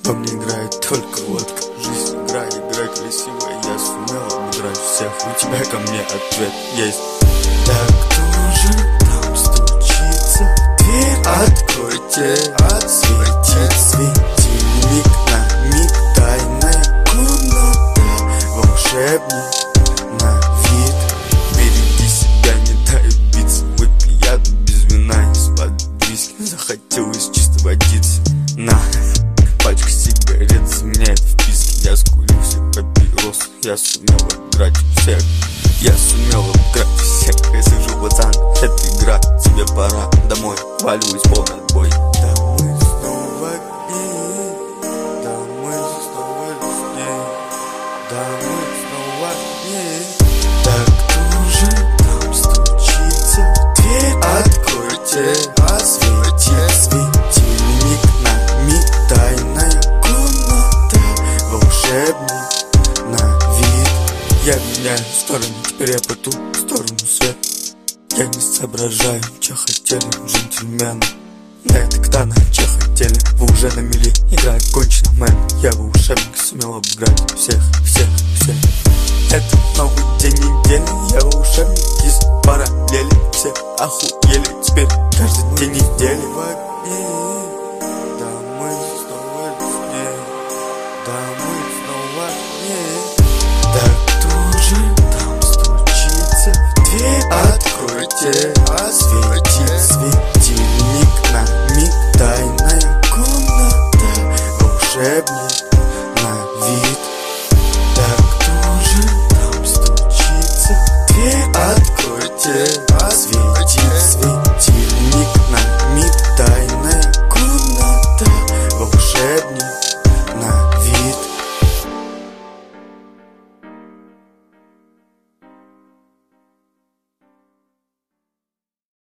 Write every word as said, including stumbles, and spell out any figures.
Потом не играет только водка. Жизнь игра, играй красивая. Я сумел обыграть всех. У тебя ко мне ответ есть. Так кто же там стучится в дверь? Откройте, отсветит светильник. На миг тайная комната. Волшебник на вид. Береги себя, не дай убиться. Выпей яду без вина, из-под виски. Захотелось чисто водиться. На, пачка сигарет заменяет вписки. Я скурил все папиросы. Я сумел обыграть всех. Я сумел обыграть всех. Я сижу, пацан, это игра. Тебе пора домой, валю из полный отбой. Да мы снова дни. Да мы снова дни. Да мы снова дни. Так кто же там стучится в дверь? Откройте, осветит светильник. На миг тайная комната. Волшебник на вид. Я меняю сторону, теперь я по ту сторону света. Я не соображаю, че хотели джентльмены. На это ктана, че хотели, вы уже на мели. Игра кончена, мэн, я волшебник. Сумел обыграть всех, всех, всех. Это новый день недели. Я волшебник из параллели. Все охуели, теперь каждый день недели. Да мы снова дни. Да мы снова дни. Так кто же там стучится в дверь? Откройте, осветите